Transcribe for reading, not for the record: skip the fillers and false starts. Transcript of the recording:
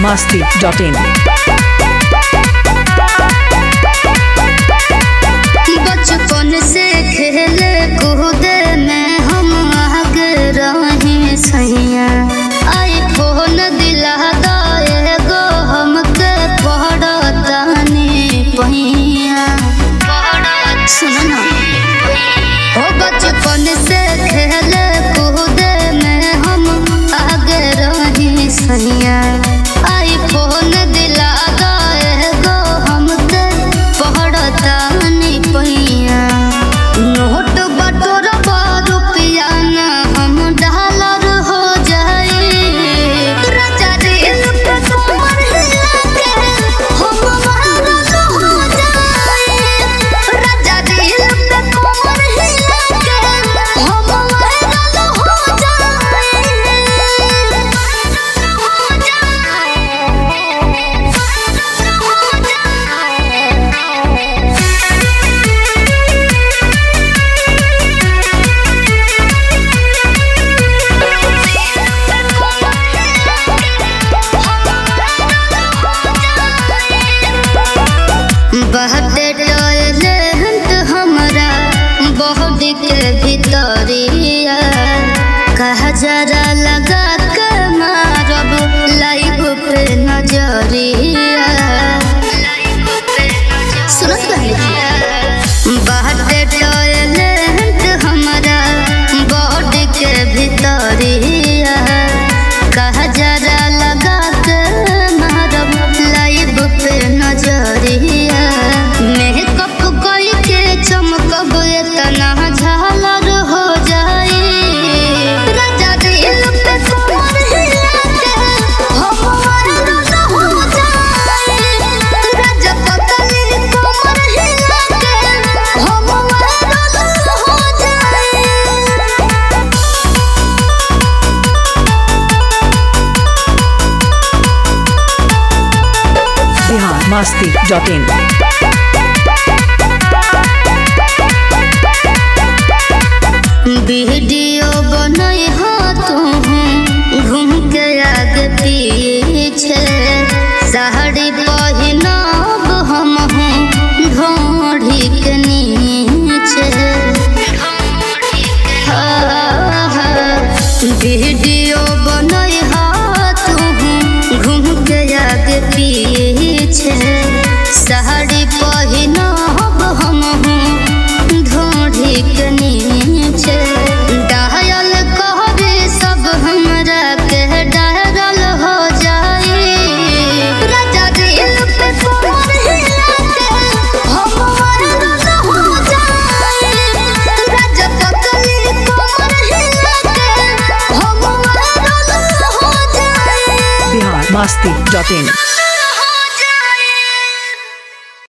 biharmasti.in बचपन से खेले कूदे में हम आगे रहे सैया आईफोन दिला दाए गो हमके पढ़तानी पहिया सुनो ना हो बचपन से खेले कूदे में हम आगे रहे सैया आईफोन दिला दाए गो हमके पढ़तानी पहिया नोट बटोर रुपया ना हम डॉलर हो जाए राजा दिल पे कमर हिला के हम वायरल हो जाए राजा दिल पे कमर हिला के हम वायरल हो बहते टॉयलेट हमरा बॉडी के भीतरिया कहा जरा लगा के मारब लाइव पे नजरिया सुनत कहली बहते टॉयलेट हमरा बॉडी के भीतरिया कहा जरा लगा के मारब लाइव पे नजरिया मेकअप कोई के चमकब इतना झालर हो जाए राजा दिल पे कमर हिला के हम वायरल हो जाए राजा पतली कमर हिला के हम वायरल हो जाए biharmasti.in वीडियो बनई हो तू घूम के आगे पीछे साड़ी पहनब हम ढोढ़ी के नीचे वीडियो बनई हो तू घूम के आगे पीछे साड़ी पहनब हम ढोढ़ी के नीचे डायल कहबे सब हमरा के डायल हो जाए राजा दिल पे कमर हिला के हम वायरल हो जाए राजा पतली कमर हिला के हम वायरल हो जाए biharmasti.in